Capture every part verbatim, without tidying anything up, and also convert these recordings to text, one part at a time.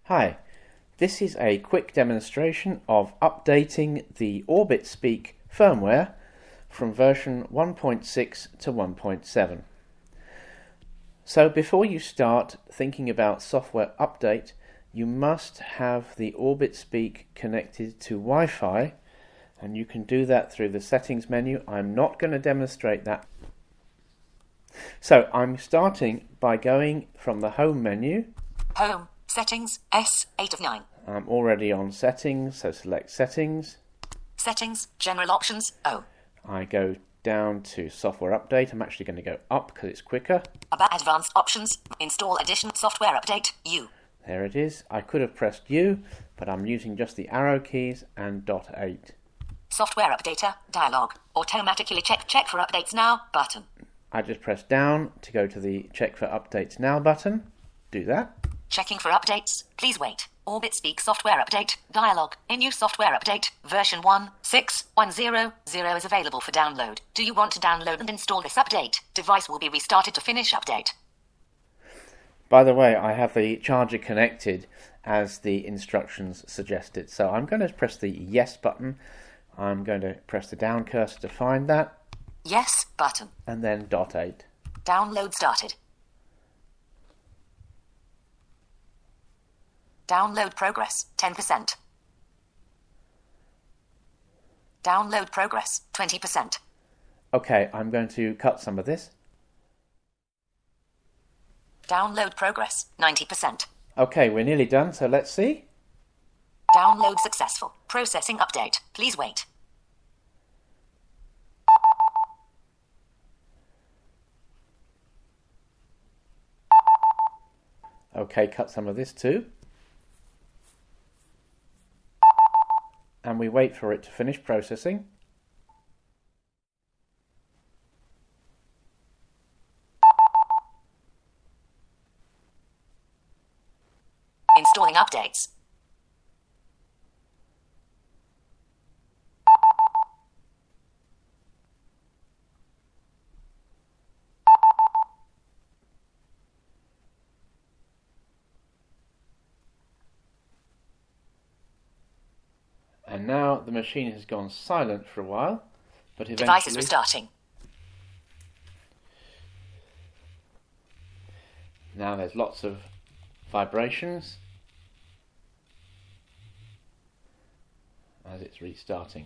Hi, this is a quick demonstration of updating the OrbitSpeak firmware from version one point six to one point seven. So before you start thinking about software update, you must have the OrbitSpeak connected to Wi-Fi, and you can do that through the settings menu. I'm not going to demonstrate that. So I'm starting by going from the home menu. Home, settings, S, eight of nine. I'm already on settings, so select settings. Settings, general options, O. I go down to software update. I'm actually going to go up because it's quicker. About advanced options, install addition software update, U. There it is. I could have pressed U, but I'm using just the arrow keys and dot eight. Software updater, dialog, automatically check check for updates now button. I just press down to go to the check for updates now button. Do that. Checking for updates, please wait. OrbitSpeak software update, dialog, a new software update, version one six one zero zero is available for download. Do you want to download and install this update? Device will be restarted to finish update. By the way, I have the charger connected as the instructions suggested. So I'm going to press the yes button. I'm going to press the down cursor to find that. Yes button. And then dot eight. Download started. Download progress, ten percent. Download progress, twenty percent. Okay, I'm going to cut some of this. Download progress, ninety percent. Okay, we're nearly done, so let's see. Download successful. Processing update. Please wait. Okay, cut some of this too. And we wait for it to finish processing. Installing updates. And now the machine has gone silent for a while, but eventually... Device is restarting. Now there's lots of vibrations as it's restarting.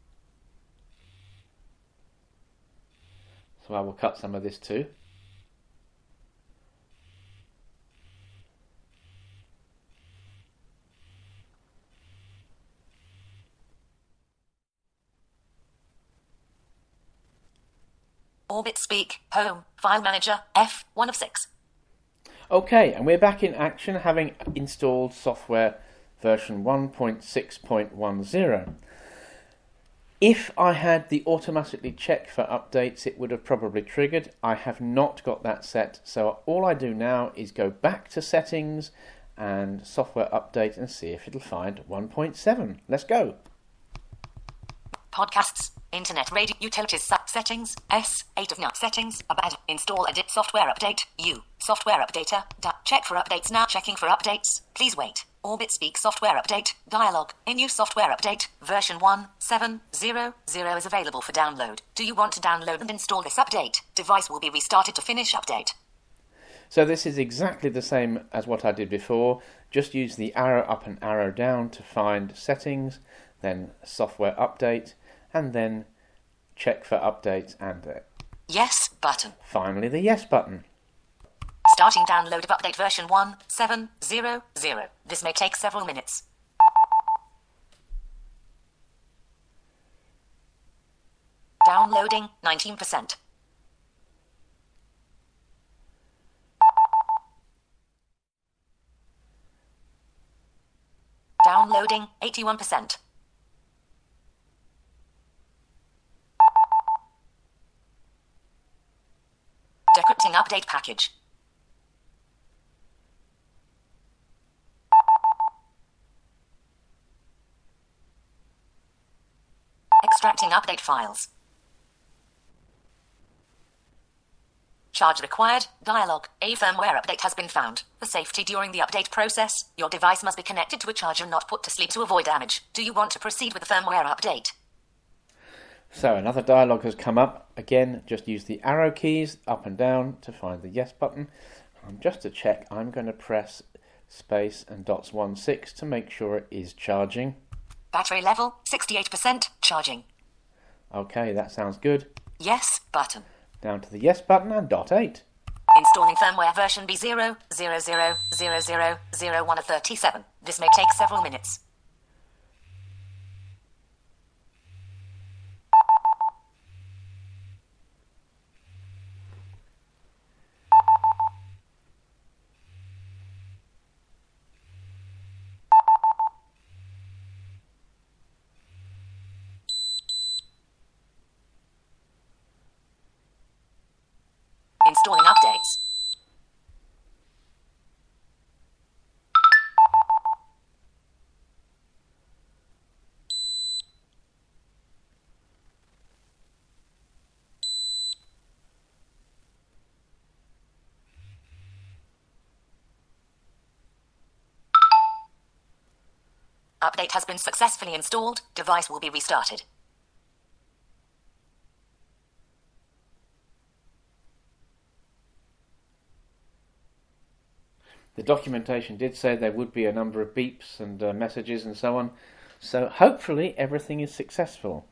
So I will cut some of this too. OrbitSpeak, Home, File Manager, F, one of six. Okay, and we're back in action having installed software version one point six point ten. If I had the automatically check for updates, it would have probably triggered. I have not got that set, so all I do now is go back to settings and software update and see if it'll find one point seven. Let's go. Podcasts, Internet Radio, Utilities, Settings, S, eight of nine. Settings, about, install edit, software update, U, software updater, da, check for updates now, checking for updates, please wait. OrbitSpeak software update, dialog, a new software update, version one seven zero zero is available for download. Do you want to download and install this update? Device will be restarted to finish update. So this is exactly the same as what I did before, just use the arrow up and arrow down to find settings, then software update, and then check for updates and uh, yes button. Finally the yes button. Starting download of update version one seven zero zero. This may take several minutes. Downloading nineteen percent. Downloading eighty-one percent. Decrypting update package. Extracting update files. charge required. Dialog. A firmware update has been found. For safety during the update process, your device must be connected to a charger and not put to sleep to avoid damage. Do you want to proceed with the firmware update? So another dialog has come up. Again, just use the arrow keys up and down to find the yes button. Um, just to check, I'm going to press space and dots one six to make sure it is charging. Battery level sixty-eight percent charging. Okay, that sounds good. Yes button. Down to the yes button and dot eight. Installing firmware version B zero zero zero zero zero zero one of thirty-seven. This may take several minutes. Installing updates. Update has been successfully installed. Device will be restarted. The documentation did say there would be a number of beeps and uh, messages and so on, so hopefully everything is successful.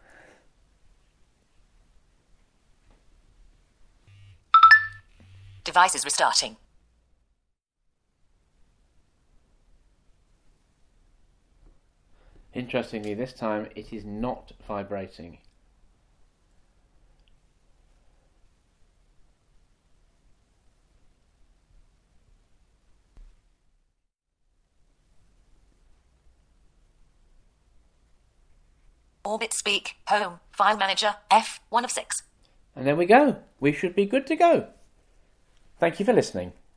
Device is restarting. Interestingly, this time it is not vibrating. Orbit Speak, Home, File Manager, F, one of six. And there we go. We should be good to go. Thank you for listening.